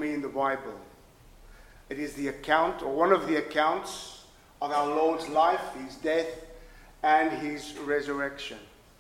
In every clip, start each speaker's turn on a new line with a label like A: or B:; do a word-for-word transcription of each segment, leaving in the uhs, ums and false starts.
A: me in the Bible. It is the account, or one of the accounts, of our Lord's life, his death, and his resurrection.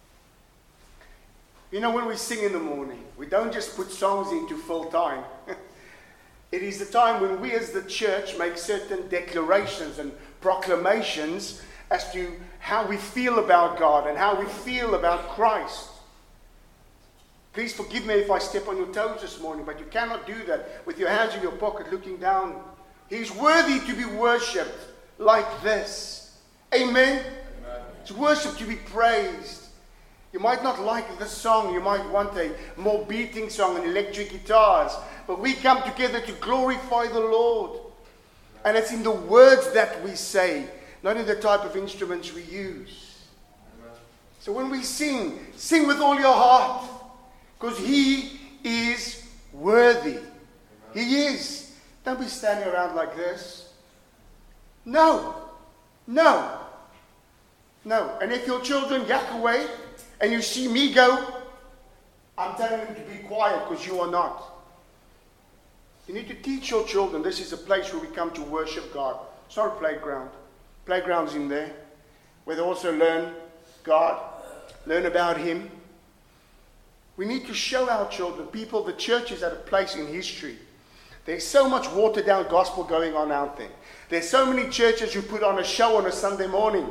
A: You know, when we sing in the morning, we don't just put songs in to fill time. It is the time when we as the church make certain declarations and proclamations as to how we feel about God and how we feel about Christ. Please forgive me if I step on your toes this morning, but you cannot do that with your hands in your pocket looking down. He's worthy to be worshipped like this. Amen? Amen. It's worship to be praised. You might not like the song. You might want a more beating song and electric guitars. But we come together to glorify the Lord. And it's in the words that we say, not in the type of instruments we use. Amen. So when we sing, sing with all your heart. Because he is worthy. Amen. He is. Don't be standing around like this. No. No. No. And if your children yak away and you see me go, I'm telling them to be quiet because you are not. You need to teach your children this is a place where we come to worship God. It's not a playground. Playground's in there where they also learn God, learn about him. We need to show our children, people, the church is at a place in history. There's so much watered down gospel going on out there. There's so many churches who put on a show on a Sunday morning.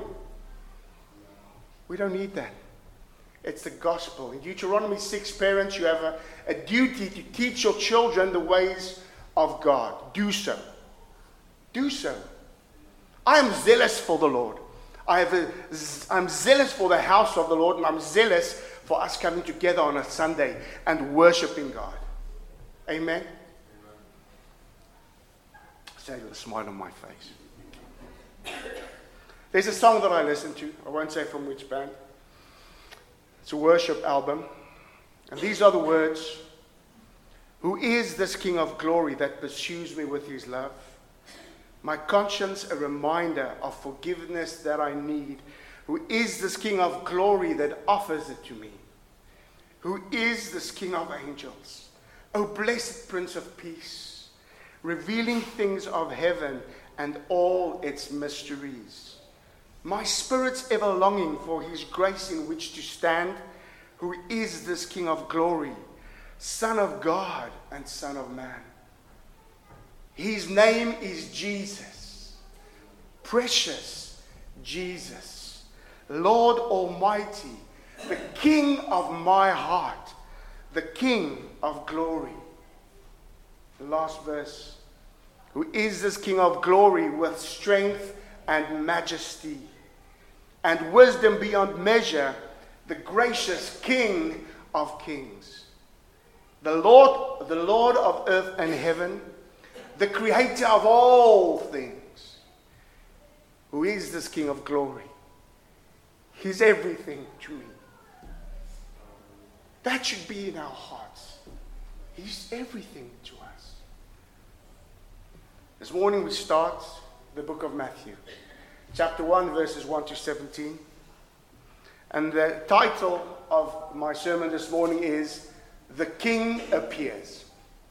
A: We don't need that. It's the gospel. In Deuteronomy six, parents, you have a, a duty to teach your children the ways of God. Do so. Do so. I am zealous for the Lord. I have a, I'm zealous for the house of the Lord, and I'm zealous for us coming together on a Sunday and worshiping God. Amen? Amen. Say with a smile on my face. There's a song that I listen to. I won't say from which band. It's a worship album. And these are the words. Who is this King of glory that pursues me with his love? My conscience a reminder of forgiveness that I need. Who is this King of glory that offers it to me? Who is this King of angels? O blessed Prince of Peace, revealing things of heaven and all its mysteries. My spirit's ever longing for his grace in which to stand. Who is this King of glory, Son of God and Son of man? His name is Jesus, precious Jesus, Lord Almighty, the King of my heart, the King of glory. The last verse. Who is this King of glory with strength and majesty and wisdom beyond measure, the gracious King of kings, the Lord, the Lord of earth and heaven, the creator of all things. Who is this King of glory? He's everything to me. That should be in our hearts. He's everything to us. This morning we start the book of Matthew, chapter one, verses one to seventeen. And the title of my sermon this morning is The King Appears.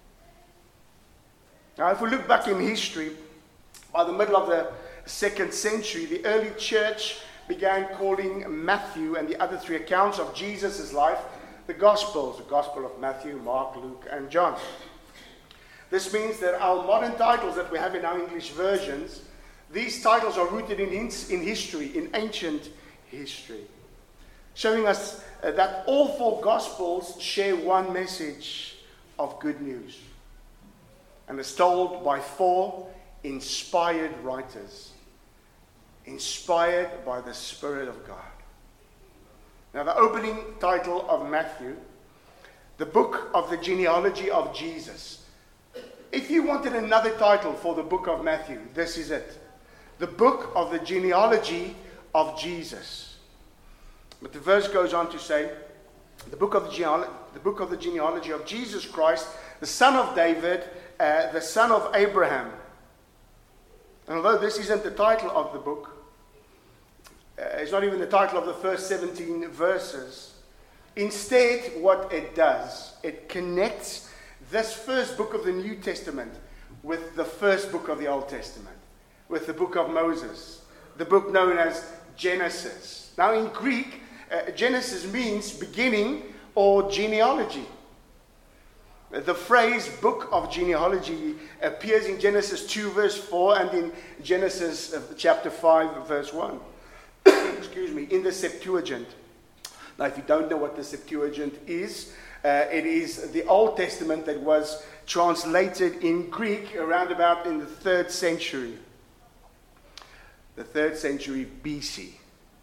A: Now, if we look back in history, by the middle of the second century, the early church began calling Matthew and the other three accounts of Jesus' life the Gospels, the Gospel of Matthew, Mark, Luke, and John. This means that our modern titles that we have in our English versions, these titles are rooted in, in history, in ancient history, showing us uh, that all four Gospels share one message of good news. And it's told by four inspired writers, inspired by the Spirit of God. Now, the opening title of Matthew, the book of the genealogy of Jesus. If you wanted another title for the book of Matthew, this is it. The book of the genealogy of Jesus. But the verse goes on to say, the book of the, genealogy, the book of the genealogy of Jesus Christ, the son of David, uh, the son of Abraham. And although this isn't the title of the book, uh, it's not even the title of the first seventeen verses. Instead, what it does, it connects this first book of the New Testament with the first book of the Old Testament, with the book of Moses, the book known as Genesis. Now in Greek, uh, Genesis means beginning or genealogy. The phrase book of genealogy appears in Genesis two verse four and in Genesis uh, chapter five verse one. Excuse me, in the Septuagint. Now if you don't know what the Septuagint is, uh, it is the Old Testament that was translated in Greek around about in the third century. The third century B C.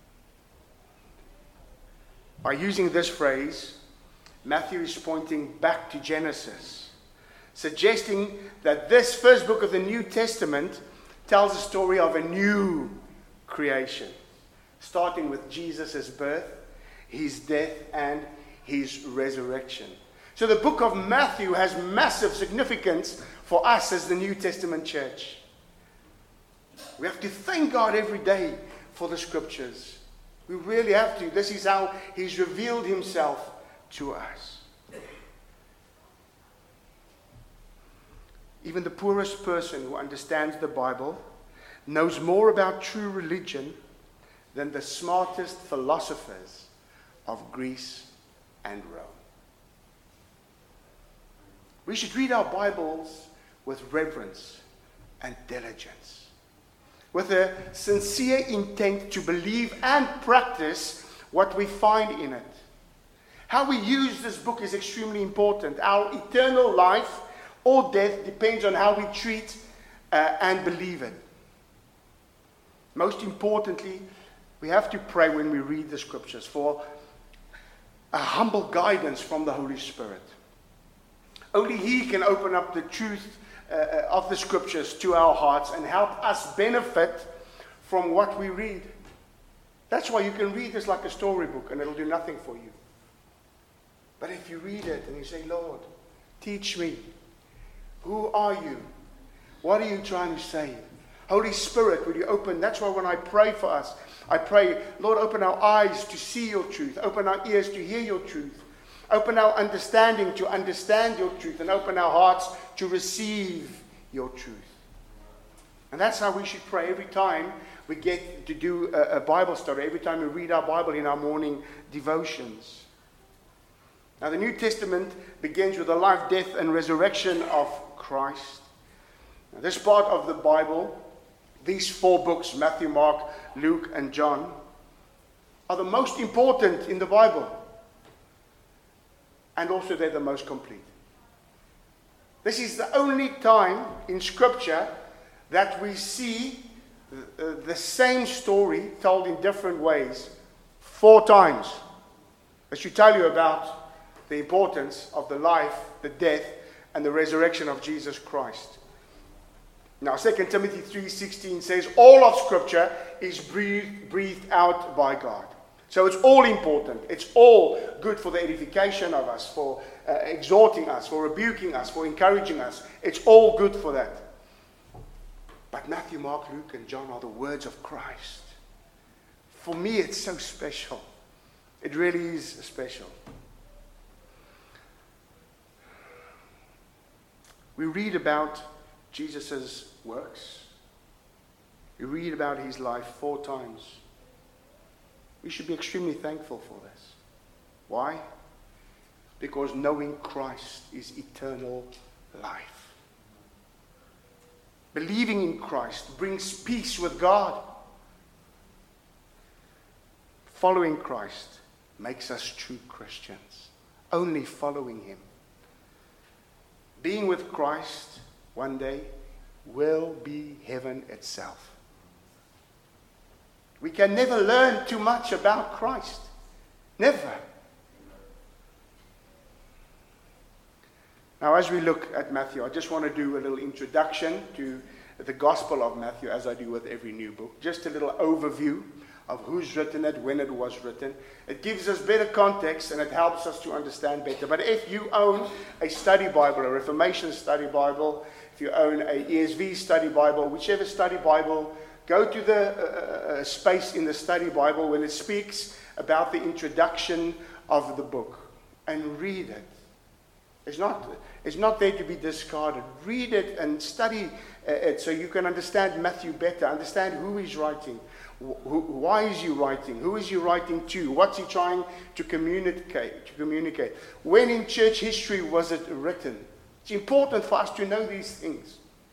A: By using this phrase, Matthew is pointing back to Genesis, suggesting that this first book of the New Testament tells the story of a new creation, starting with Jesus' birth, his death, and his resurrection. So the book of Matthew has massive significance for us as the New Testament church. We have to thank God every day for the scriptures. We really have to. This is how he's revealed himself to us. Even the poorest person who understands the Bible knows more about true religion than the smartest philosophers of Greece and Rome. We should read our Bibles with reverence and diligence, with a sincere intent to believe and practice what we find in it. How we use this book is extremely important. Our eternal life or death depends on how we treat uh, and believe it. Most importantly, we have to pray when we read the scriptures for a humble guidance from the Holy Spirit. Only He can open up the truth uh, of the scriptures to our hearts and help us benefit from what we read. That's why you can read this like a storybook and it'll do nothing for you. But if you read it and you say, Lord, teach me. Who are you? What are you trying to say? Holy Spirit, will you open? That's why when I pray for us, I pray, Lord, open our eyes to see your truth. Open our ears to hear your truth. Open our understanding to understand your truth. And open our hearts to receive your truth. And that's how we should pray every time we get to do a, a Bible study. Every time we read our Bible in our morning devotions. Now, the New Testament begins with the life, death, and resurrection of Christ. Now, this part of the Bible, these four books, Matthew, Mark, Luke, and John, are the most important in the Bible. And also they're the most complete. This is the only time in Scripture that we see the, the same story told in different ways four times. I should tell you about the importance of the life, the death, and the resurrection of Jesus Christ. Now, Second Timothy three sixteen says, all of Scripture is breathed, breathed out by God. So it's all important. It's all good for the edification of us, for uh, exhorting us, for rebuking us, for encouraging us. It's all good for that. But Matthew, Mark, Luke, and John are the words of Christ. For me, it's so special. It really is special. We read about Jesus' works. We read about his life four times. We should be extremely thankful for this. Why? Because knowing Christ is eternal life. Believing in Christ brings peace with God. Following Christ makes us true Christians. Only following him. Being with Christ one day will be heaven itself. We can never learn too much about Christ. Never. Now, as we look at Matthew, I just want to do a little introduction to the Gospel of Matthew, as I do with every new book. Just a little overview of who's written it, when it was written. It gives us better context and it helps us to understand better. But if you own a study Bible, a Reformation study Bible, if you own a E S V study Bible, whichever study Bible, go to the uh, uh, space in the study Bible when it speaks about the introduction of the book and read it. It's not, It's not there to be discarded. Read it and study uh, it so you can understand Matthew better, understand who he's writing, wh- who, why is he writing, who is he writing to, what's he trying to communicate, to communicate. When in church history was it written? It's important for us to know these things.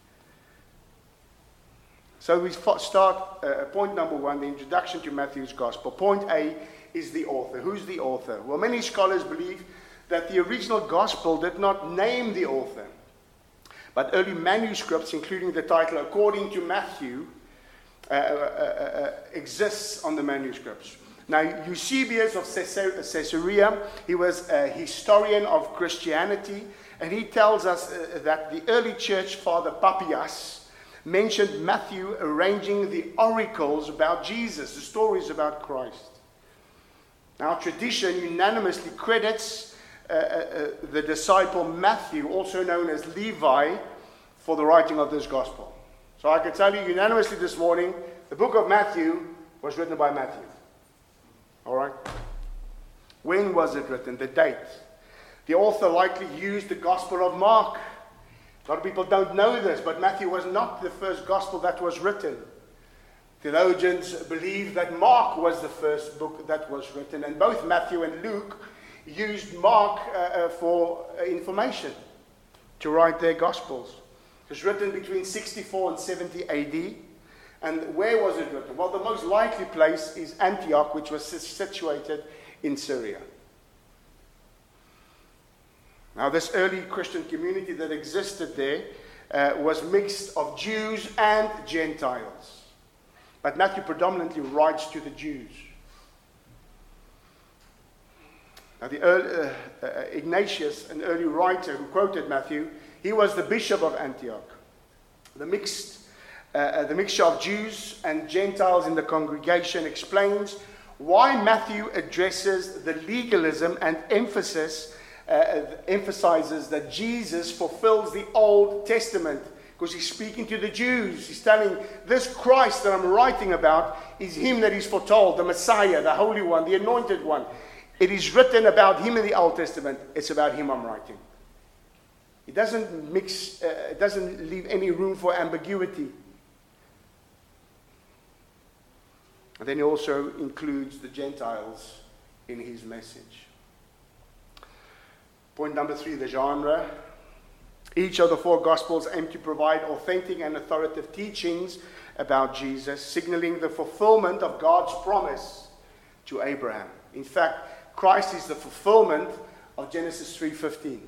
A: So we start uh, point number one, the introduction to Matthew's Gospel. Point A is the author. Who's the author? Well, many scholars believe that the original Gospel did not name the author, but early manuscripts, including the title according to Matthew, uh, uh, uh, exists on the manuscripts. Now, Eusebius of Caesarea, he was a historian of Christianity, and he tells us uh, that the early church father Papias mentioned Matthew arranging the oracles about Jesus, the stories about Christ. Now, tradition unanimously credits uh, uh, the disciple Matthew, also known as Levi, for the writing of this gospel. So I can tell you unanimously this morning, the book of Matthew was written by Matthew. All right? When was it written? The date. The author likely used the Gospel of Mark. A lot of people don't know this, but Matthew was not the first gospel that was written. Theologians believe that Mark was the first book that was written, and both Matthew and Luke used Mark uh, uh, for uh, information to write their gospels. It was written between sixty-four and seventy A D. And where was it written? Well, the most likely place is Antioch, which was situated in Syria. Now, this early Christian community that existed there uh, was mixed of Jews and Gentiles. But Matthew predominantly writes to the Jews. Now, the early, uh, uh, Ignatius, an early writer who quoted Matthew, he was the bishop of Antioch. The mixed, uh, the mixture of Jews and Gentiles in the congregation explains why Matthew addresses the legalism and emphasis Uh, emphasizes that Jesus fulfills the Old Testament, because he's speaking to the Jews. He's telling, this Christ that I'm writing about is him that is foretold, the Messiah, the Holy One, the Anointed One. It is written about him in the Old Testament. It's about him I'm writing. It doesn't mix, uh, it doesn't leave any room for ambiguity. And then he also includes the Gentiles in his message. Point number three, the genre. Each of the four Gospels aim to provide authentic and authoritative teachings about Jesus, signaling the fulfillment of God's promise to Abraham. In fact, Christ is the fulfillment of Genesis three fifteen.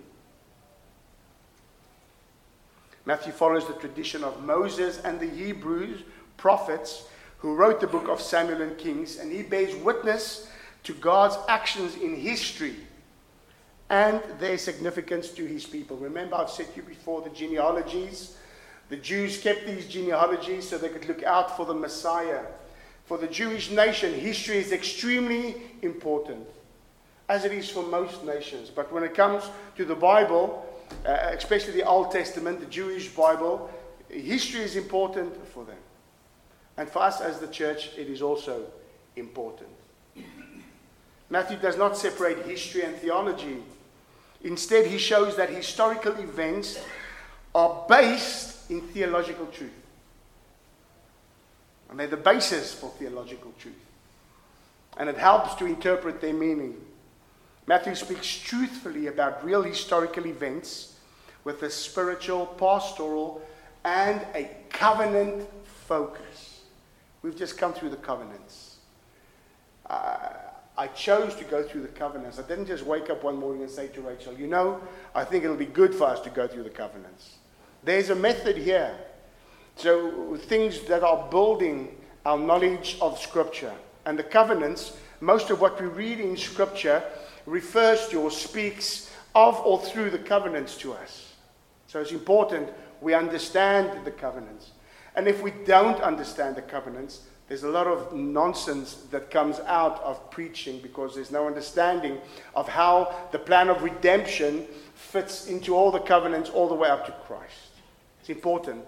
A: Matthew follows the tradition of Moses and the Hebrew prophets who wrote the book of Samuel and Kings, and he bears witness to God's actions in history and their significance to his people. Remember, I've said to you before, the genealogies. The Jews kept these genealogies so they could look out for the Messiah. For the Jewish nation, history is extremely important, as it is for most nations. But when it comes to the Bible, uh, especially the Old Testament, the Jewish Bible, history is important for them. And for us as the church, it is also important. Matthew does not separate history and theology. Instead, he shows that historical events are based in theological truth. And they're the basis for theological truth. And it helps to interpret their meaning. Matthew speaks truthfully about real historical events with a spiritual, pastoral, and a covenant focus. We've just come through the covenants. Uh, I chose to go through the covenants. I didn't just wake up one morning and say to Rachel, you know, I think it'll be good for us to go through the covenants. There's a method here. So things that are building our knowledge of Scripture. And the covenants, most of what we read in Scripture refers to or speaks of or through the covenants to us. So it's important we understand the covenants. And if we don't understand the covenants, there's a lot of nonsense that comes out of preaching because there's no understanding of how the plan of redemption fits into all the covenants all the way up to Christ. It's important.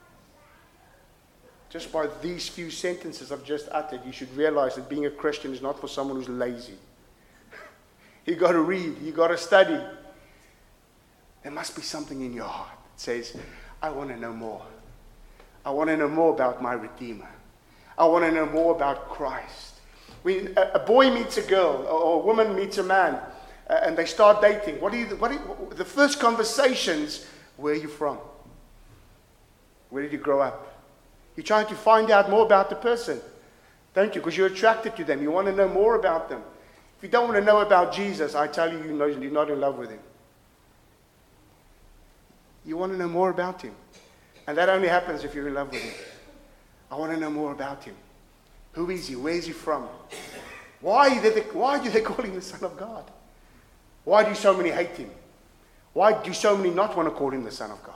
A: Just by these few sentences I've just uttered, you should realize that being a Christian is not for someone who's lazy. You've got to read. You've got to study. There must be something in your heart that says, I want to know more. I want to know more about my Redeemer. I want to know more about Christ. When a, a boy meets a girl, or a woman meets a man, uh, and they start dating, what do you, what do you, the first conversations, where are you from? Where did you grow up? You're trying to find out more about the person, don't you? Because you're attracted to them. You want to know more about them. If you don't want to know about Jesus, I tell you, you know, you're not in love with him. You want to know more about him. And that only happens if you're in love with him. I want to know more about him. Who is he? Where is he from? Why do they, why do they call him the Son of God? Why do so many hate him? Why do so many not want to call him the Son of God?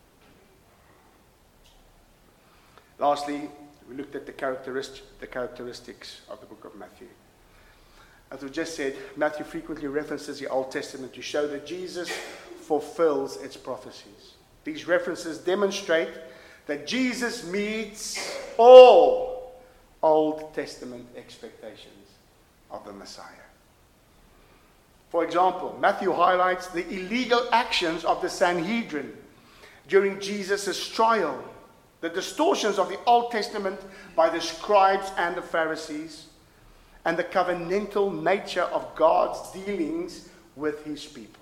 A: Lastly, we looked at the, characteristic, the characteristics of the book of Matthew. As we just said, Matthew frequently references the Old Testament to show that Jesus fulfills its prophecies. These references demonstrate that Jesus meets all Old Testament expectations of the Messiah. For example, Matthew highlights the illegal actions of the Sanhedrin during Jesus' trial, the distortions of the Old Testament by the scribes and the Pharisees, and the covenantal nature of God's dealings with his people.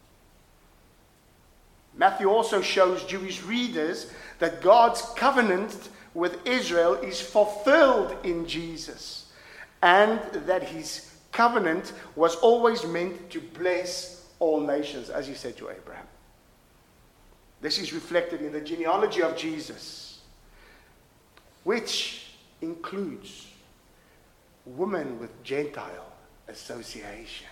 A: Matthew also shows Jewish readers that God's covenant with Israel is fulfilled in Jesus, and that his covenant was always meant to bless all nations, as he said to Abraham. This is reflected in the genealogy of Jesus, which includes women with Gentile associations.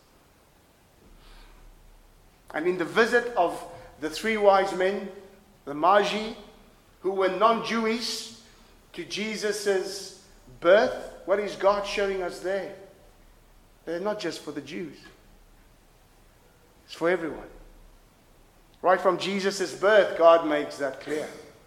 A: And in the visit of the three wise men, the Magi, who were non-Jewish, to Jesus' birth, what is God showing us there? They're not just for the Jews. It's for everyone. Right from Jesus' birth, God makes that clear.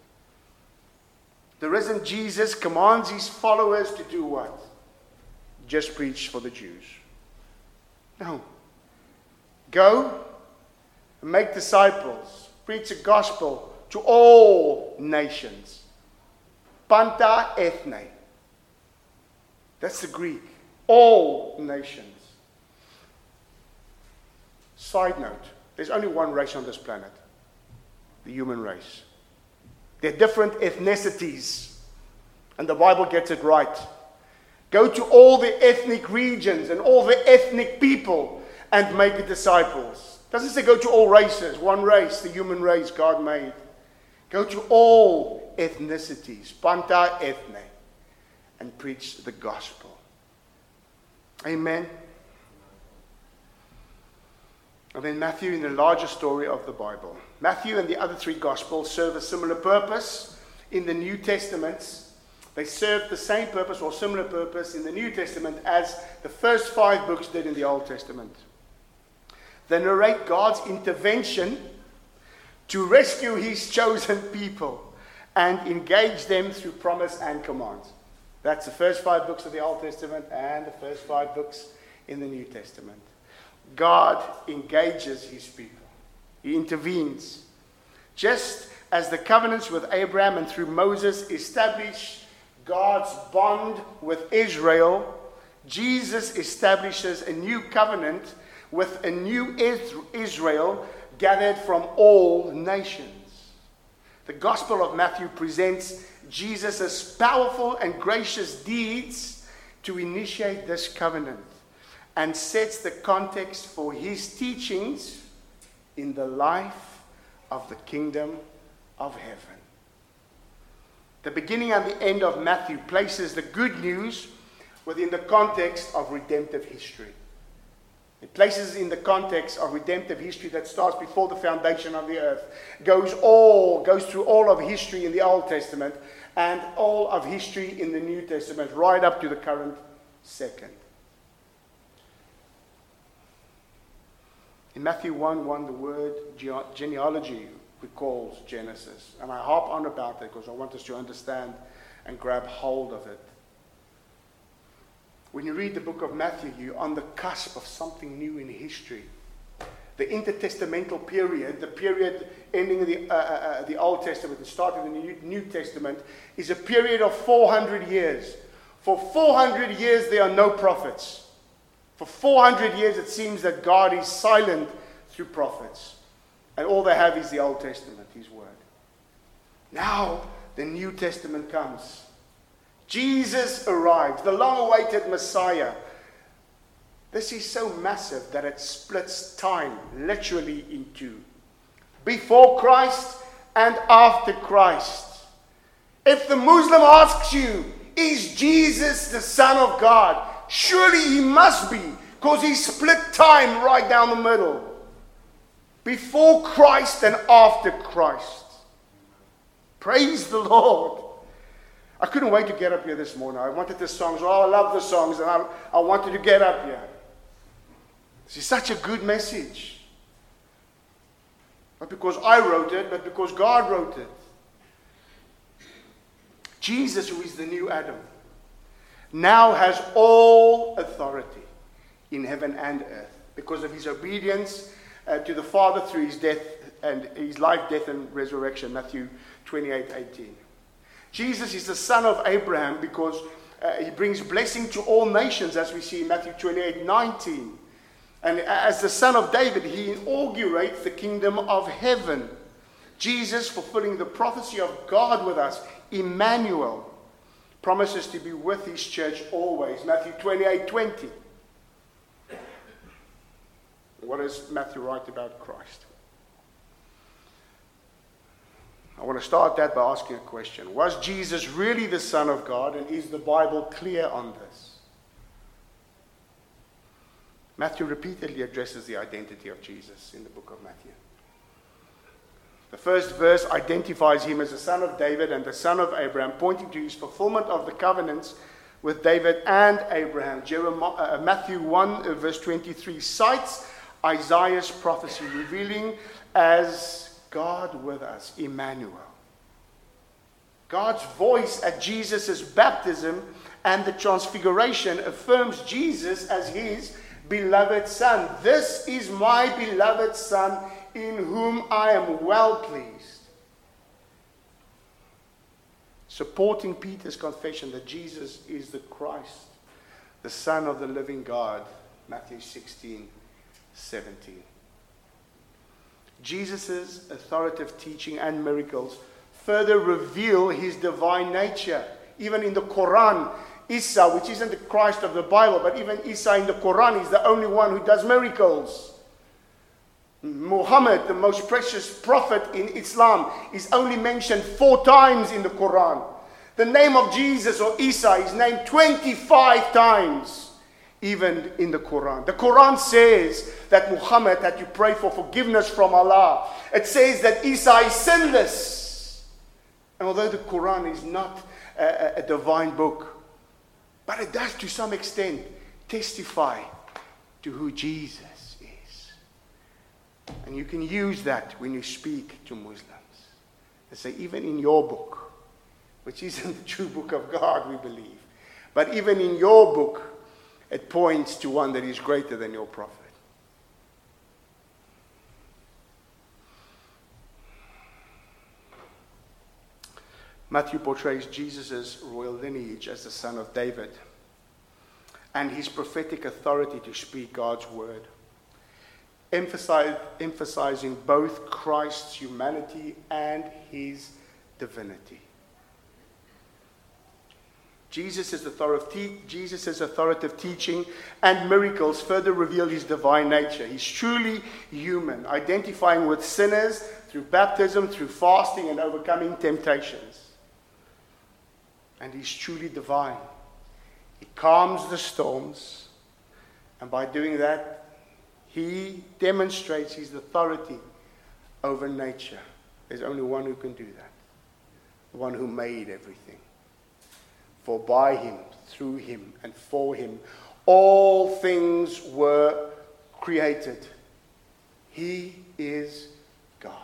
A: The risen Jesus commands his followers to do what? Just preach for the Jews. No. Go and make disciples. Preach the gospel to all nations. Panta ethne. That's the Greek. All nations. Side note, there's only one race on this planet. The human race. There are different ethnicities. And the Bible gets it right. Go to all the ethnic regions and all the ethnic people and make disciples. It doesn't say go to all races. One race, the human race God made. Go to all ethnicities. Panta ethne. And preach the gospel. Amen. And then Matthew in the larger story of the Bible. Matthew and the other three Gospels serve a similar purpose in the New Testaments. They serve the same purpose or similar purpose in the New Testament as the first five books did in the Old Testament. They narrate God's intervention to rescue his chosen people and engage them through promise and commands. That's the first five books of the Old Testament and the first five books in the New Testament. God engages his people. He intervenes. Just as the covenants with Abraham and through Moses established God's bond with Israel, Jesus establishes a new covenant with a new Israel gathered from all nations. The Gospel of Matthew presents Jesus' powerful and gracious deeds to initiate this covenant, and sets the context for his teachings in the life of the kingdom of heaven. The beginning and the end of Matthew places the good news within the context of redemptive history. It places in the context of redemptive history that starts before the foundation of the earth, goes all goes through all of history in the Old Testament and all of history in the New Testament, right up to the current second. In Matthew one one, the word genealogy recalls Genesis. And I harp on about that because I want us to understand and grab hold of it. When you read the book of Matthew, you're on the cusp of something new in history. the intertestamental period, the period ending the, uh, uh, the Old Testament and starting the New, New Testament, is a period of four hundred years. For four hundred years, there are no prophets. For four hundred years, it seems that God is silent through prophets. And all they have is the Old Testament, His Word. Now, the New Testament comes. Jesus arrives, the long-awaited Messiah. This is so massive that it splits time literally in two. Before Christ and after Christ. If the Muslim asks you, is Jesus the Son of God? Surely He must be, because He split time right down the middle. Before Christ and after Christ. Praise the Lord. I couldn't wait to get up here this morning. I wanted the songs. Oh, I love the songs, and I, I wanted to get up here. This is such a good message. Not because I wrote it, but because God wrote it. Jesus, who is the new Adam, now has all authority in heaven and earth because of His obedience uh, to the Father through His death and His life, death, and resurrection. Matthew twenty-eight eighteen. Jesus is the son of Abraham because uh, He brings blessing to all nations, as we see in Matthew twenty-eight nineteen. And as the son of David, He inaugurates the kingdom of heaven. Jesus, fulfilling the prophecy of God with us, Emmanuel, promises to be with His church always. Matthew twenty-eight twenty. What does Matthew write about Christ? I want to start that by asking a question. Was Jesus really the Son of God, and is the Bible clear on this? Matthew repeatedly addresses the identity of Jesus in the book of Matthew. The first verse identifies Him as the son of David and the son of Abraham, pointing to His fulfillment of the covenants with David and Abraham. Jeremiah, uh, Matthew one, uh, verse twenty-three, cites Isaiah's prophecy, revealing as God with us, Emmanuel. God's voice at Jesus' baptism and the transfiguration affirms Jesus as His beloved Son. This is my beloved Son, in whom I am well pleased. Supporting Peter's confession that Jesus is the Christ, the Son of the living God, Matthew sixteen seventeen. Jesus' authoritative teaching and miracles further reveal His divine nature. Even in the Quran, Isa, which isn't the Christ of the Bible, but even Isa in the Quran is the only one who does miracles. Muhammad, the most precious prophet in Islam, is only mentioned four times in the Quran. The name of Jesus or Isa is named twenty-five times, even in the Quran. The Quran says that Muhammad had to pray for forgiveness from Allah. It says that Isa is sinless. And although the Quran is not a, a divine book, but it does to some extent testify to who Jesus is. And you can use that when you speak to Muslims. And say, even in your book, which isn't the true book of God, we believe, but even in your book, it points to one that is greater than your prophet. Matthew portrays Jesus' royal lineage as the son of David and his prophetic authority to speak God's word, emphasize, emphasizing both Christ's humanity and his divinity. Jesus' authoritative, Jesus' authoritative teaching and miracles further reveal his divine nature. He's truly human, identifying with sinners through baptism, through fasting, and overcoming temptations. And he's truly divine. He calms the storms, and by doing that, he demonstrates his authority over nature. There's only one who can do that, the one who made everything. For by him, through him, and for him, all things were created. He is God.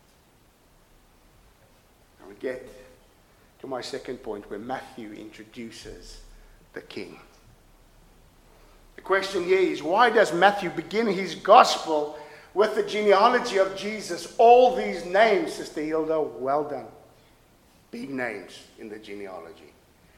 A: Now we get to my second point, where Matthew introduces the King. The question here is, why does Matthew begin his gospel with the genealogy of Jesus, all these names, Sister Hilda, well done. Big names in the genealogy.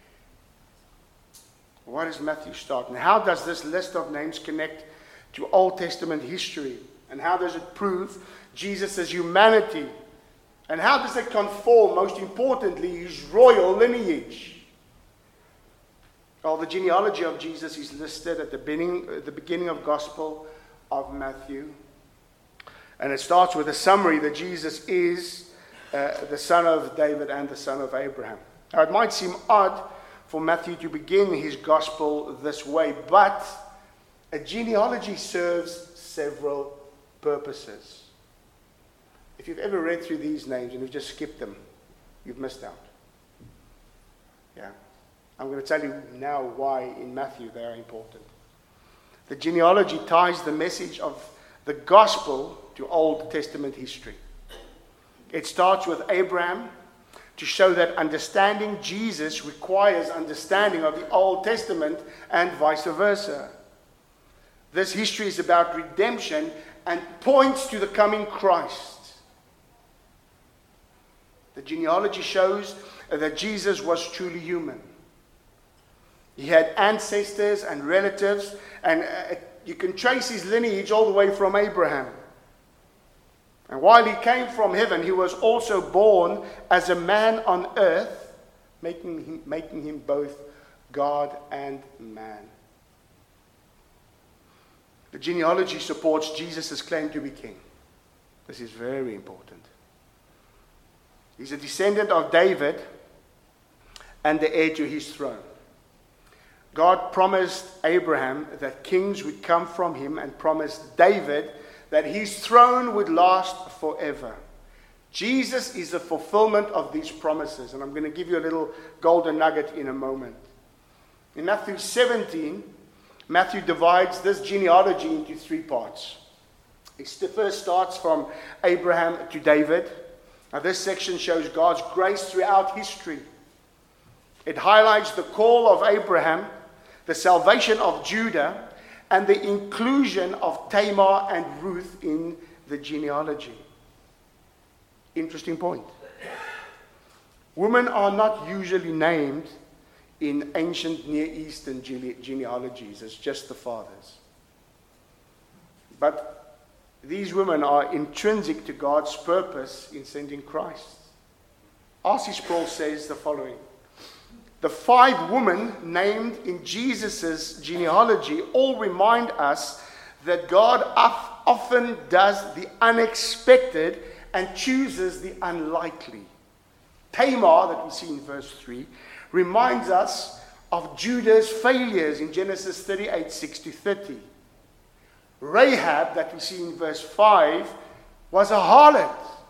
A: Why does Matthew start? And how does this list of names connect to Old Testament history? And how does it prove Jesus' humanity? And how does it conform, most importantly, his royal lineage? Well, the genealogy of Jesus is listed at the beginning, at the beginning of Gospel of Matthew. And it starts with a summary that Jesus is uh, the son of David and the son of Abraham. Now, it might seem odd for Matthew to begin his Gospel this way, but a genealogy serves several purposes. If you've ever read through these names and you've just skipped them, you've missed out. Yeah. I'm going to tell you now why in Matthew they are important. The genealogy ties the message of the gospel to Old Testament history. It starts with Abraham to show that understanding Jesus requires understanding of the Old Testament and vice versa. This history is about redemption and points to the coming Christ. The genealogy shows that Jesus was truly human. He had ancestors and relatives, and uh, you can trace his lineage all the way from Abraham. And while he came from heaven, he was also born as a man on earth, making him, making him both God and man. The genealogy supports Jesus' claim to be king. This is very important. He's a descendant of David and the heir to his throne. God promised Abraham that kings would come from him and promised David that his throne would last forever. Jesus is the fulfillment of these promises, and I'm going to give you a little golden nugget in a moment. In Matthew seventeen, Matthew divides this genealogy into three parts. It first starts from Abraham to David. Now, this section shows God's grace throughout history. It highlights the call of Abraham, the salvation of Judah, and the inclusion of Tamar and Ruth in the genealogy. Interesting point. Women are not usually named in ancient Near Eastern gene- genealogies. It's just the fathers. But these women are intrinsic to God's purpose in sending Christ. R C Sproul says the following: the five women named in Jesus' genealogy all remind us that God often does the unexpected and chooses the unlikely. Tamar, that we see in verse three, reminds us of Judah's failures in Genesis thirty-eight, six to thirty. Rahab, that we see in verse five, was a harlot.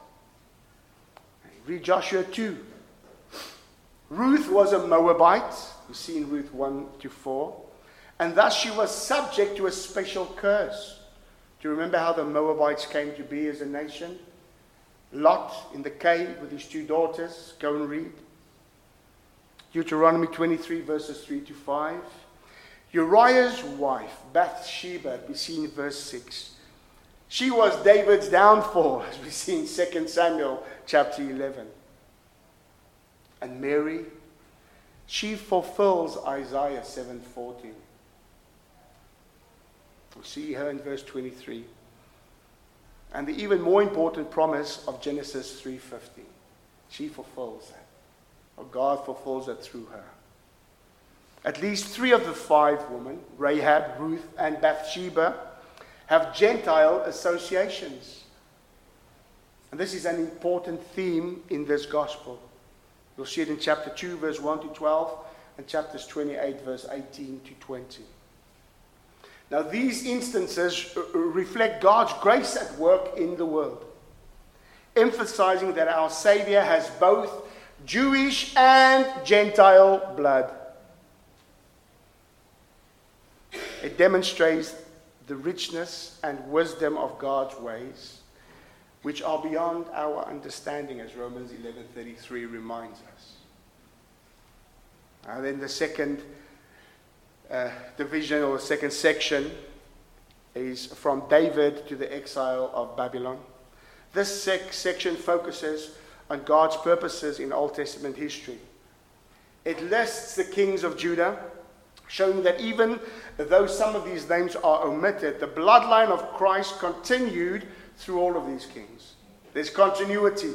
A: Read Joshua two. Ruth was a Moabite. We see in Ruth one to four. And thus she was subject to a special curse. Do you remember how the Moabites came to be as a nation? Lot in the cave with his two daughters. Go and read. Deuteronomy twenty-three, verses three to five. Uriah's wife, Bathsheba, we see in verse six. She was David's downfall, as we see in Second Samuel chapter eleven. And Mary, she fulfills Isaiah seven fourteen. We see her in verse twenty-three. And the even more important promise of Genesis three fifteen. She fulfills that. Or God fulfills it through her. At least three of the five women, Rahab, Ruth, and Bathsheba, have Gentile associations. And this is an important theme in this gospel. You'll see it in chapter two, verse one to twelve, and chapters twenty-eight, verse eighteen to twenty. Now, these instances reflect God's grace at work in the world, emphasizing that our Savior has both Jewish and Gentile blood. It demonstrates the richness and wisdom of God's ways, which are beyond our understanding, as Romans eleven thirty-three reminds us. And then the second uh, division, or the second section, is from David to the exile of Babylon. This sec- section focuses on God's purposes in Old Testament history. It lists the kings of Judah, showing that even though some of these names are omitted, the bloodline of Christ continued through all of these kings. There's continuity.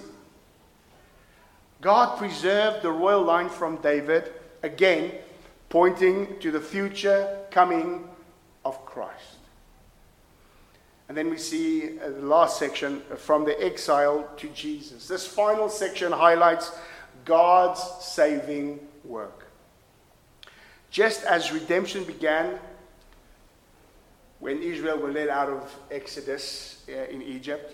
A: God preserved the royal line from David, again, pointing to the future coming of Christ. And then we see uh, the last section, uh, from the exile to Jesus. This final section highlights God's saving work. Just as redemption began when Israel were led out of Exodus uh, in Egypt,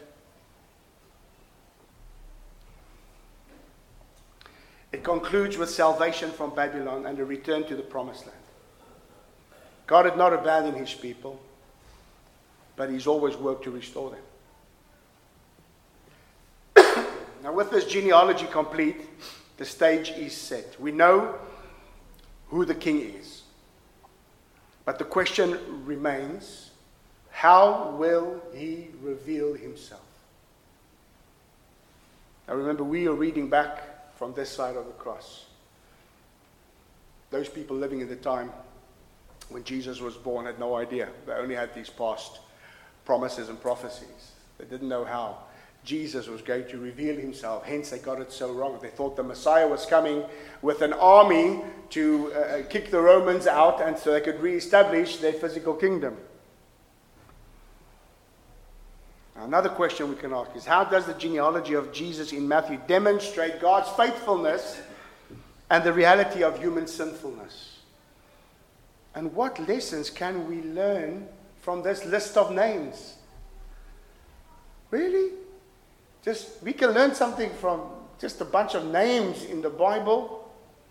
A: it concludes with salvation from Babylon and a return to the promised land. God had not abandoned his people, but he's always worked to restore them. Now, with this genealogy complete, the stage is set. We know who the king is. But the question remains, how will he reveal himself? Now remember, we are reading back from this side of the cross. Those people living in the time when Jesus was born had no idea. They only had these past promises and prophecies. They didn't know how Jesus was going to reveal himself. Hence, they got it so wrong. They thought the Messiah was coming with an army to uh, kick the Romans out, and so they could reestablish their physical kingdom. Another question we can ask is, how does the genealogy of Jesus in Matthew demonstrate God's faithfulness and the reality of human sinfulness? And what lessons can we learn from this list of names? Really? Just, we can learn something from just a bunch of names in the Bible.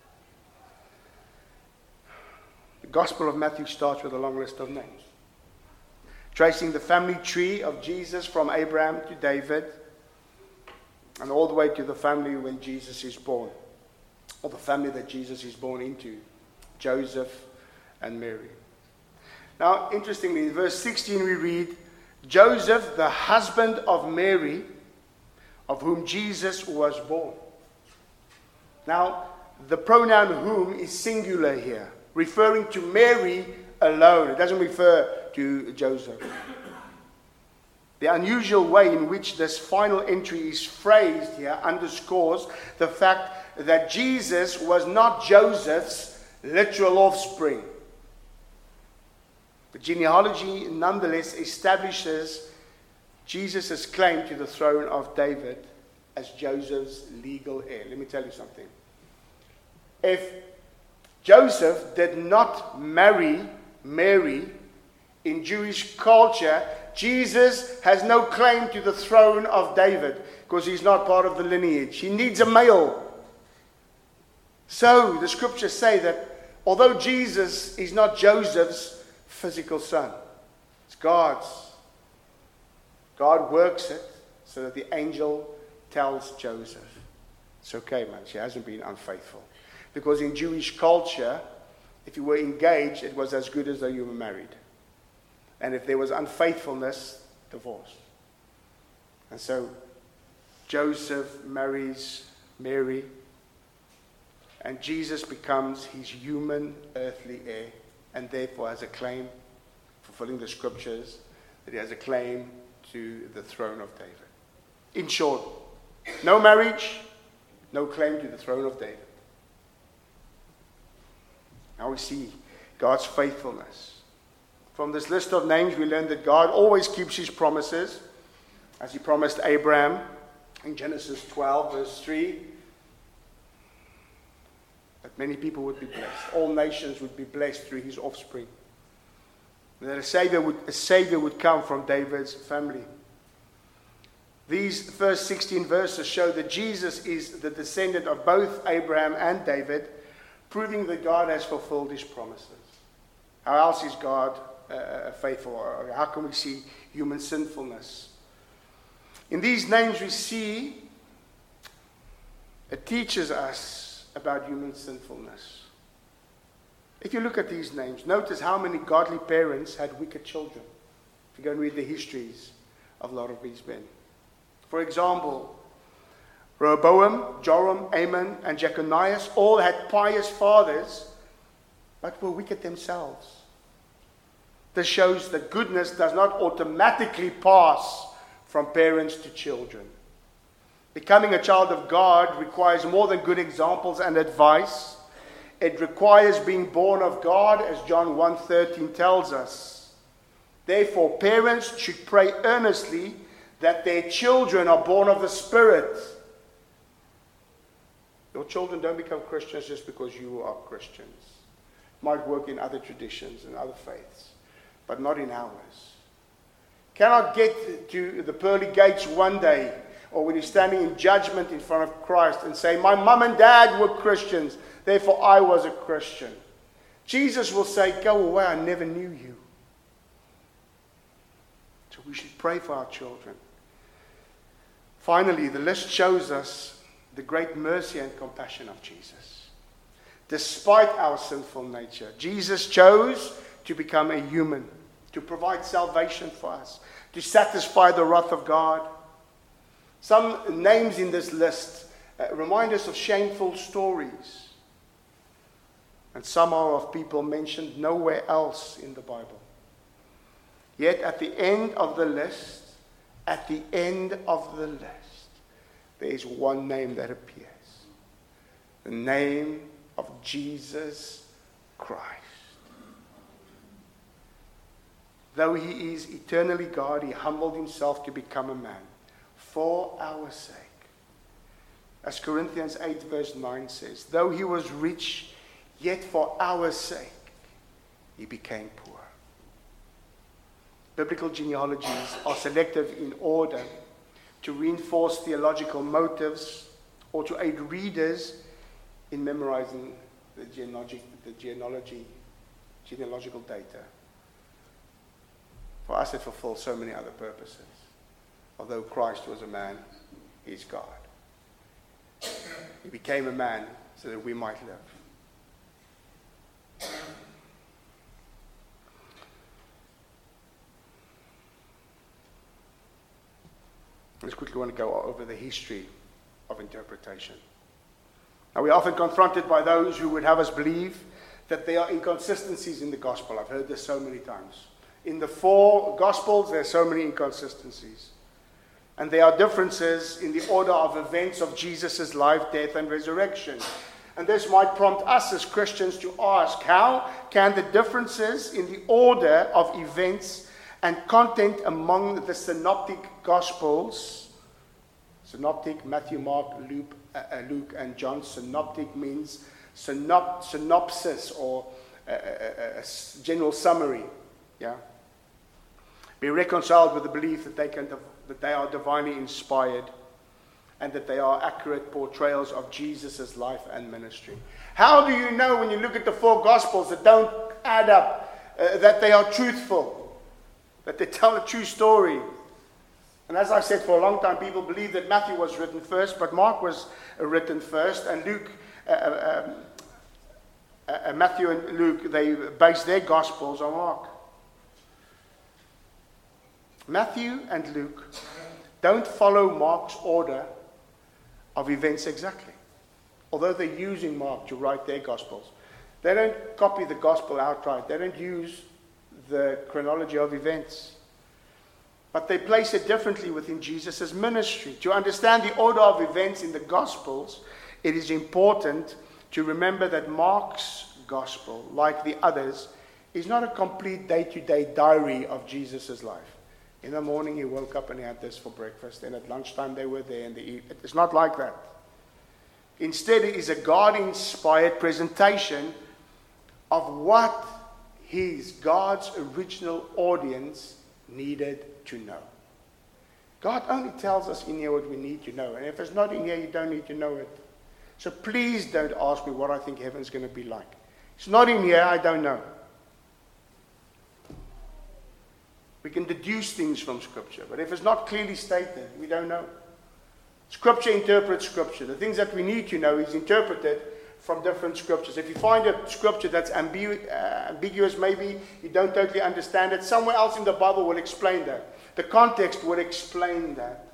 A: The Gospel of Matthew starts with a long list of names, tracing the family tree of Jesus from Abraham to David, and all the way to the family when Jesus is born, or the family that Jesus is born into, Joseph and Mary. Now, interestingly, in verse sixteen we read, Joseph, the husband of Mary, of whom Jesus was born. Now, the pronoun whom is singular here, referring to Mary alone. It doesn't refer to Joseph. The unusual way in which this final entry is phrased here underscores the fact that Jesus was not Joseph's literal offspring. The genealogy nonetheless establishes Jesus' claim to the throne of David as Joseph's legal heir. Let me tell you something. If Joseph did not marry Mary in Jewish culture, Jesus has no claim to the throne of David because he's not part of the lineage. He needs a male. So the scriptures say that although Jesus is not Joseph's physical son, it's God's. God works it so that the angel tells Joseph, it's okay, man, she hasn't been unfaithful. Because in Jewish culture, if you were engaged, it was as good as though you were married. And if there was unfaithfulness, divorce. And so Joseph marries Mary, and Jesus becomes his human earthly heir, and therefore has a claim, fulfilling the scriptures, that he has a claim to the throne of David. In short, no marriage, no claim to the throne of David. Now we see God's faithfulness. From this list of names, we learn that God always keeps his promises, as he promised Abraham in Genesis twelve, verse three, that many people would be blessed. All nations would be blessed through his offspring. And that a Savior would, a Savior would come from David's family. These first sixteen verses show that Jesus is the descendant of both Abraham and David, proving that God has fulfilled his promises. How else is God uh, faithful? Or how can we see human sinfulness? In these names we see, it teaches us about human sinfulness. If you look at these names, notice how many godly parents had wicked children. If you go and read the histories of a lot of these men. For example, Rehoboam, Joram, Amon, and Jeconias all had pious fathers, but were wicked themselves. This shows that goodness does not automatically pass from parents to children. Becoming a child of God requires more than good examples and advice. It requires being born of God, as John one thirteen tells us. Therefore, parents should pray earnestly that their children are born of the Spirit. Your children don't become Christians just because you are Christians. It might work in other traditions and other faiths, but not in ours. Cannot get to the pearly gates one day, or when you're standing in judgment in front of Christ and say, my mum and dad were Christians, therefore I was a Christian. Jesus will say, go away, I never knew you. So we should pray for our children. Finally, the list shows us the great mercy and compassion of Jesus. Despite our sinful nature, Jesus chose to become a human, to provide salvation for us, to satisfy the wrath of God. Some names in this list uh, remind us of shameful stories. And some are of people mentioned nowhere else in the Bible. Yet at the end of the list, at the end of the list, there is one name that appears. The name of Jesus Christ. Though he is eternally God, he humbled himself to become a man for our sake. As Corinthians eight verse nine says, though he was rich, yet for our sake he became poor. Biblical genealogies are selective in order to reinforce theological motives or to aid readers in memorizing the genealogy, the genealogy, genealogical data. For us, it fulfills so many other purposes. Although Christ was a man, he is God. He became a man so that we might live. I just quickly want to go over the history of interpretation. Now, we're often confronted by those who would have us believe that there are inconsistencies in the gospel. I've heard this so many times. In the four gospels, there are so many inconsistencies. And there are differences in the order of events of Jesus' life, death, and resurrection. And this might prompt us as Christians to ask, how can the differences in the order of events and content among the synoptic gospels, synoptic, Matthew, Mark, Luke, uh, Luke and John, synoptic means synop, synopsis or a, a, a general summary, yeah, be reconciled with the belief that they can that they are divinely inspired and that they are accurate portrayals of Jesus' life and ministry. How do you know when you look at the four Gospels that don't add up, uh, that they are truthful, that they tell a true story? And as I said, for a long time, people believe that Matthew was written first, but Mark was uh, written first, and Luke, uh, um, uh, Matthew and Luke, they base their Gospels on Mark. Matthew and Luke don't follow Mark's order of events exactly. Although they're using Mark to write their Gospels, they don't copy the Gospel outright. They don't use the chronology of events. But they place it differently within Jesus' ministry. To understand the order of events in the Gospels, it is important to remember that Mark's Gospel, like the others, is not a complete day-to-day diary of Jesus' life. In the morning, he woke up and he had this for breakfast. Then at lunchtime, they were there and they eat. It's not like that. Instead, it is a God-inspired presentation of what his, God's original audience needed to know. God only tells us in here what we need to know. And if it's not in here, you don't need to know it. So please don't ask me what I think heaven's going to be like. It's not in here, I don't know. We can deduce things from Scripture, but if it's not clearly stated, we don't know. Scripture interprets Scripture. The things that we need to know is interpreted from different scriptures. If you find a scripture that's ambigu- uh, ambiguous, maybe you don't totally understand it, somewhere else in the Bible will explain that. The context will explain that.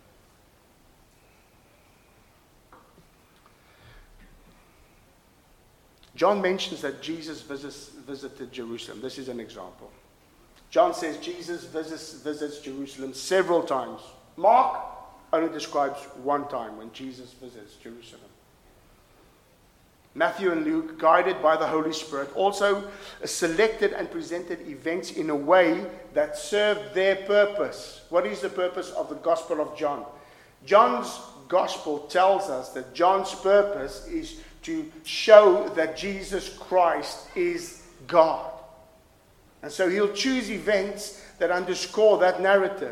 A: John mentions that Jesus visits, visited Jerusalem. This is an example. John says Jesus visits, visits Jerusalem several times. Mark only describes one time when Jesus visits Jerusalem. Matthew and Luke, guided by the Holy Spirit, also selected and presented events in a way that served their purpose. What is the purpose of the Gospel of John? John's Gospel tells us that John's purpose is to show that Jesus Christ is God. And so he'll choose events that underscore that narrative.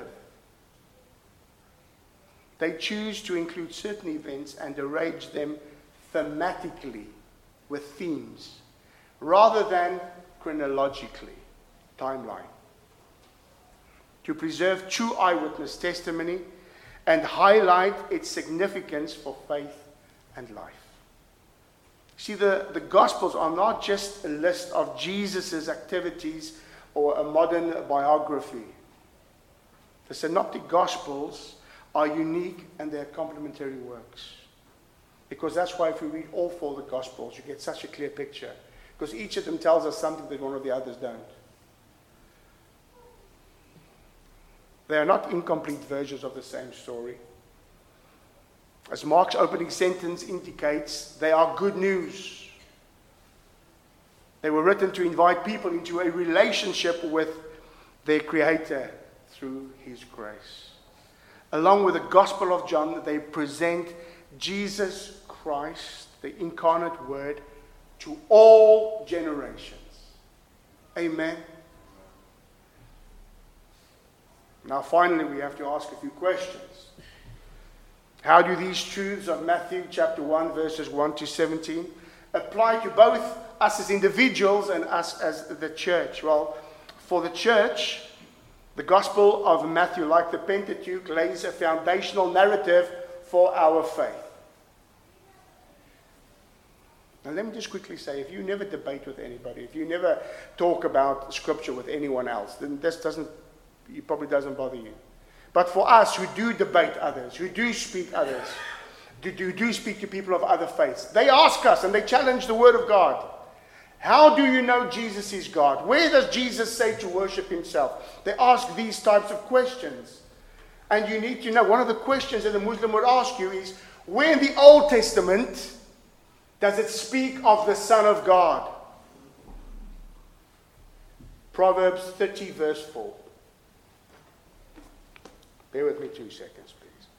A: They choose to include certain events and arrange them thematically with themes rather than chronologically, timeline, to preserve true eyewitness testimony and highlight its significance for faith and life. See, the, the Gospels are not just a list of Jesus' activities or a modern biography. The Synoptic Gospels are unique and they're complementary works. Because that's why if we read all four of the Gospels, you get such a clear picture. Because each of them tells us something that one of the others don't. They are not incomplete versions of the same story. As Mark's opening sentence indicates, they are good news. They were written to invite people into a relationship with their Creator through His grace. Along with the Gospel of John, they present Jesus Christ, the incarnate Word, to all generations. Amen. Now finally, we have to ask a few questions. How do these truths of Matthew chapter one, verses one to seventeen, apply to both us as individuals and us as the church? Well, for the church, the Gospel of Matthew, like the Pentateuch, lays a foundational narrative for our faith. Now let me just quickly say, if you never debate with anybody, if you never talk about Scripture with anyone else, then this doesn't, it probably doesn't bother you. But for us who do debate others, who do speak others, who do, do speak to people of other faiths, they ask us and they challenge the Word of God. How do you know Jesus is God? Where does Jesus say to worship Himself? They ask these types of questions. And you need to know, one of the questions that a Muslim would ask you is, where in the Old Testament does it speak of the Son of God? Proverbs thirty, verse four. Bear with me two seconds, please.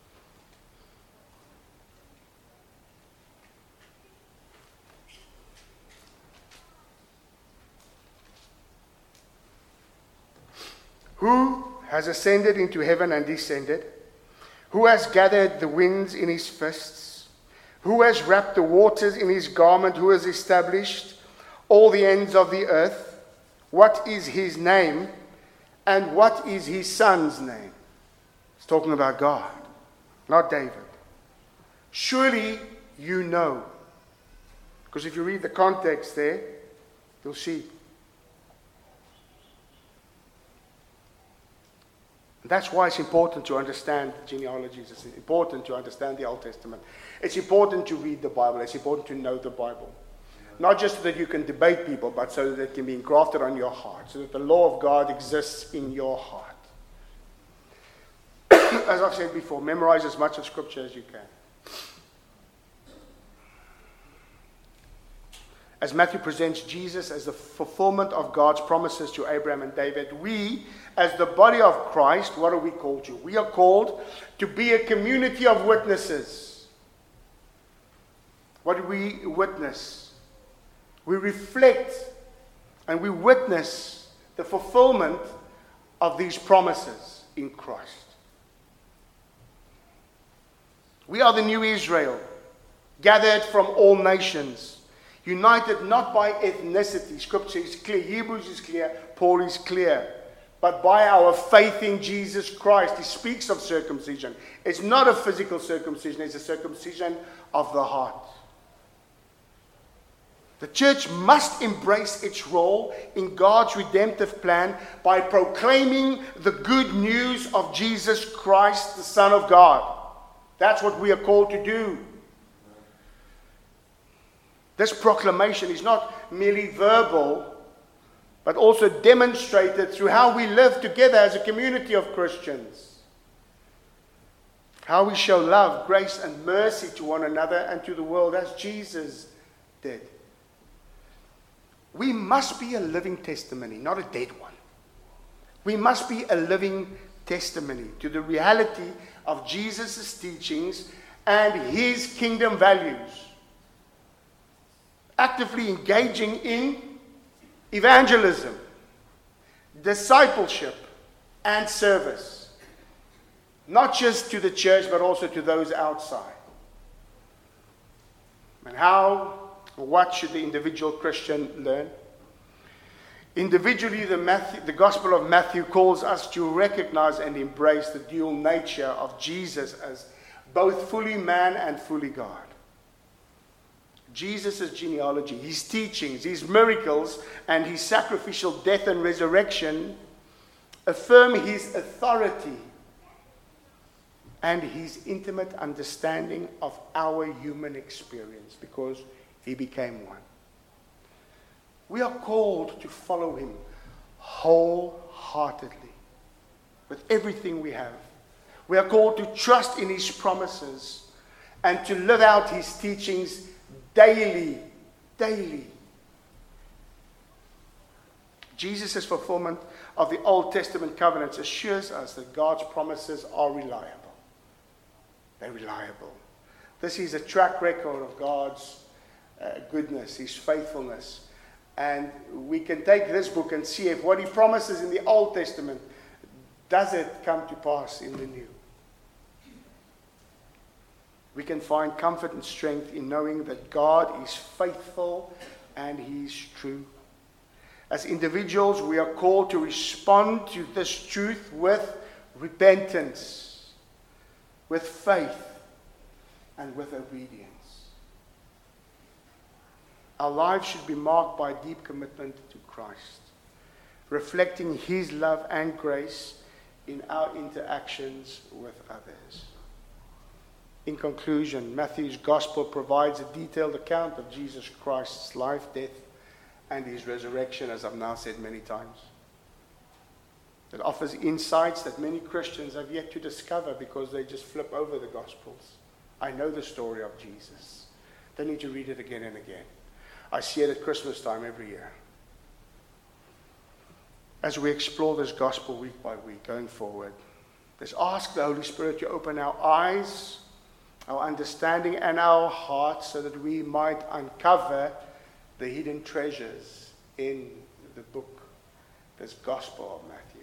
A: Who has ascended into heaven and descended? Who has gathered the winds in his fists? Who has wrapped the waters in his garment? Who has established all the ends of the earth? What is his name? And what is his son's name? It's talking about God, not David. Surely you know. Because if you read the context there, you'll see. That's why it's important to understand genealogies. It's important to understand the Old Testament. It's important to read the Bible. It's important to know the Bible. Not just so that you can debate people, but so that it can be engrafted on your heart, so that the law of God exists in your heart. As I've said before, memorize as much of Scripture as you can. As Matthew presents Jesus as the fulfillment of God's promises to Abraham and David, we, as the body of Christ, what are we called to? We are called to be a community of witnesses. What do we witness? We reflect and we witness the fulfillment of these promises in Christ. We are the new Israel, gathered from all nations, united not by ethnicity. Scripture is clear. Hebrews is clear. Paul is clear. But by our faith in Jesus Christ. He speaks of circumcision. It's not a physical circumcision. It's a circumcision of the heart. The church must embrace its role in God's redemptive plan by proclaiming the good news of Jesus Christ, the Son of God. That's what we are called to do. This proclamation is not merely verbal, but also demonstrated through how we live together as a community of Christians. How we show love, grace, and mercy to one another and to the world as Jesus did. We must be a living testimony, not a dead one. We must be a living testimony to the reality of Jesus' teachings and his kingdom values. Actively engaging in evangelism, discipleship, and service. Not just to the church, but also to those outside. And how, what should the individual Christian learn? Individually, the, Matthew, the Gospel of Matthew calls us to recognize and embrace the dual nature of Jesus as both fully man and fully God. Jesus' genealogy, his teachings, his miracles, and his sacrificial death and resurrection affirm his authority and his intimate understanding of our human experience, because he became one. We are called to follow him wholeheartedly with everything we have. We are called to trust in his promises and to live out his teachings daily, daily. Jesus' fulfillment of the Old Testament covenants assures us that God's promises are reliable. They're reliable. This is a track record of God's uh, goodness, his faithfulness. And we can take this book and see if what he promises in the Old Testament, does it come to pass in the New? We can find comfort and strength in knowing that God is faithful and he's true. As individuals, we are called to respond to this truth with repentance, with faith, and with obedience. Our lives should be marked by deep commitment to Christ, reflecting his love and grace in our interactions with others. In conclusion, Matthew's Gospel provides a detailed account of Jesus Christ's life, death, and his resurrection, as I've now said many times. It offers insights that many Christians have yet to discover because they just flip over the Gospels. I know the story of Jesus. They need to read it again and again. I see it at Christmas time every year. As we explore this Gospel week by week, going forward, let's ask the Holy Spirit to open our eyes, our understanding, and our hearts so that we might uncover the hidden treasures in the book, this Gospel of Matthew.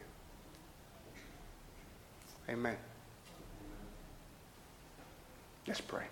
A: Amen. Let's pray.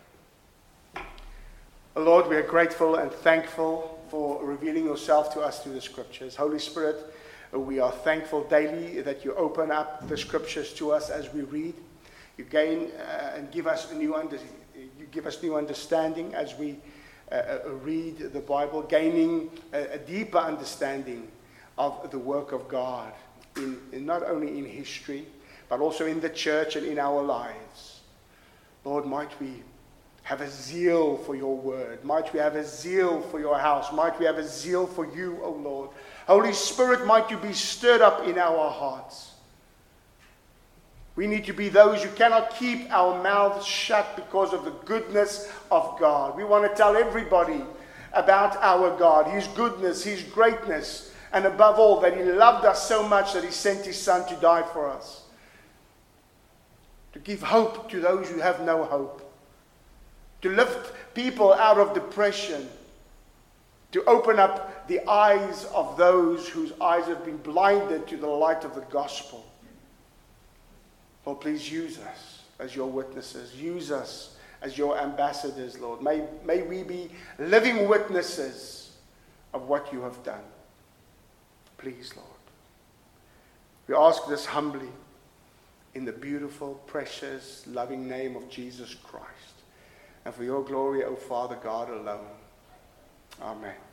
A: Lord, we are grateful and thankful for revealing yourself to us through the Scriptures. Holy Spirit, we are thankful daily that you open up the Scriptures to us as we read. You gain uh, and give us a new under, you give us new understanding as we uh, uh, read the Bible, gaining a, a deeper understanding of the work of God, in, in not only in history, but also in the church and in our lives. Lord, might we have a zeal for your word. Might we have a zeal for your house. Might we have a zeal for you, O Lord. Holy Spirit, might you be stirred up in our hearts. We need to be those who cannot keep our mouths shut because of the goodness of God. We want to tell everybody about our God, his goodness, his greatness, and above all, that he loved us so much that he sent his Son to die for us. To give hope to those who have no hope. To lift people out of depression. To open up the eyes of those whose eyes have been blinded to the light of the gospel. Lord, please use us as your witnesses. Use us as your ambassadors, Lord. May, may we be living witnesses of what you have done. Please, Lord. We ask this humbly in the beautiful, precious, loving name of Jesus Christ. And for your glory, O Father God alone. Amen.